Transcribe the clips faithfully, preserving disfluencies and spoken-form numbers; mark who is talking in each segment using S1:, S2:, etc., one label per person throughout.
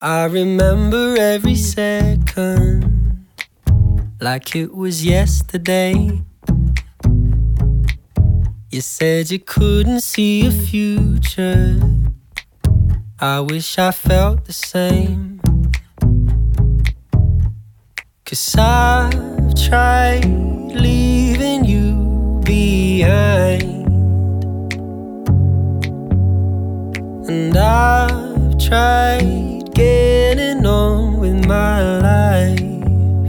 S1: I remember every second like it was yesterday. You said you couldn't see a future. I wish I felt the same. 'Cause I've tried leaving you behind, and I've tried getting on with my life.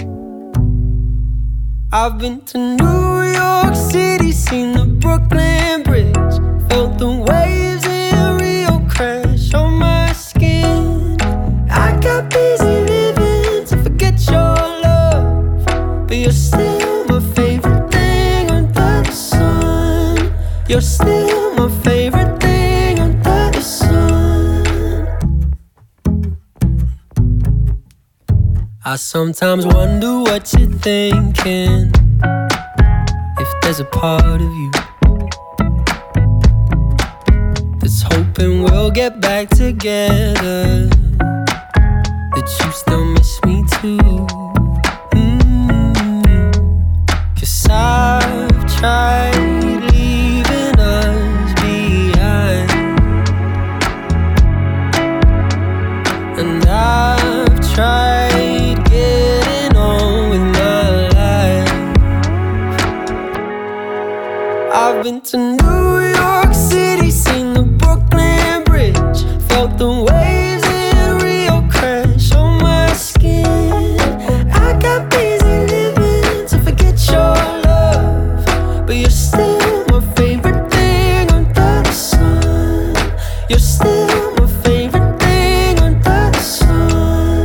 S1: I've been to New York City, seen the Brooklyn Bridge, felt the waves in Rio crash on my skin. I got busy living to forget your love, but you're still my favorite thing under the sun. You're still my favorite thing under the sun. I sometimes wonder what you're thinking, if there's a part of you that's hoping we'll get back together, that you still miss me too. mm-hmm. 'Cause I've tried leaving us behind, and I've tried getting on with my life. I've been to New York City, seen the Brooklyn Bridge, felt the waves in Rio crash on my skin. I got busy living to forget your love, but you're still my favorite thing under the sun. You're still my favorite thing under the sun.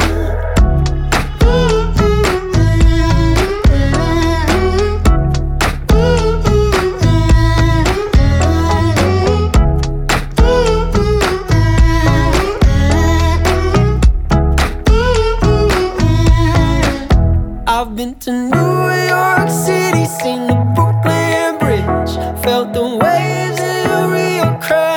S1: I've been to New York City, seen the Brooklyn Bridge, felt the waves in Rio crash